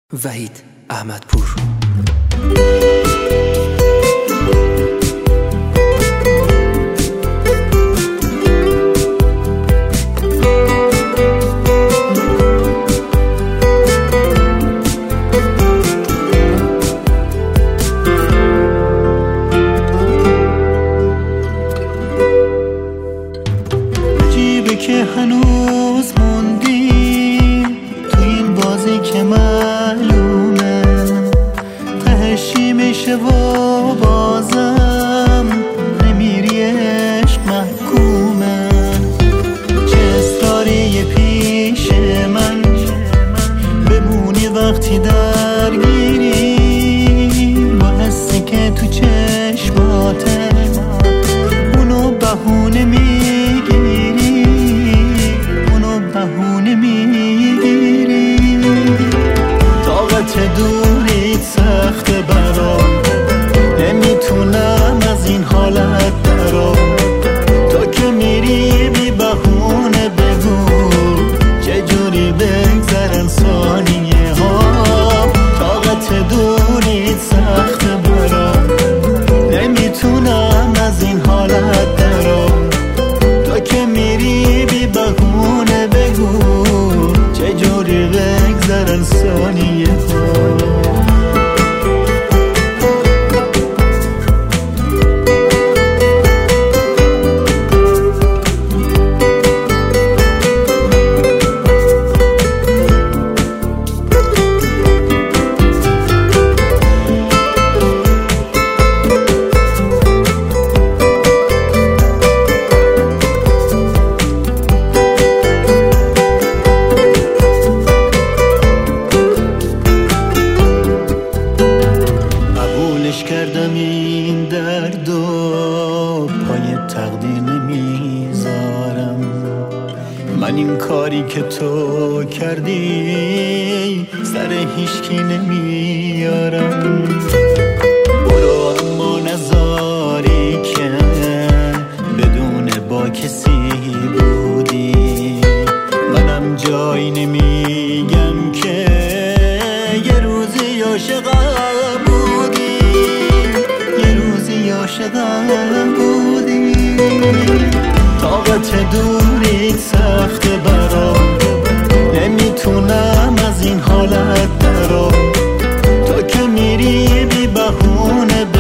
وحید احمدپور. عجیبه که هنوز موندی تو این بازی که معلومه تهشی میشه و بازم نمیری، عشق محکومه. چه اصراری پیش من بمونی وقتی درگیری، با حسی که تو چشماته اونو بهونه میگیری، بهونه میگیری. طاقت دوریت سخته برام، نمیتونم از این حالت درام. تو که میری بی بهونه بگو چجوری بگذرن ثانیه ها. طاقت دوریت سخته برام، نمیتونم از این حالت درام. تو که میری بی بهونه بگو چجوری بگذرن ثانیه ها. کردم این درد و پای تقدیر نمیذارم. من این کاری که تو کردی سر هیچکی نمیارم. برو اما نذاری که بدون با کسی بودی. منم جایی نمیگم که یه روزی عاشقم بودی، عاشقم بودی. طاقت دوریت سخته برام، نمیتونم از این حالت درام. تو که میری بی بهونه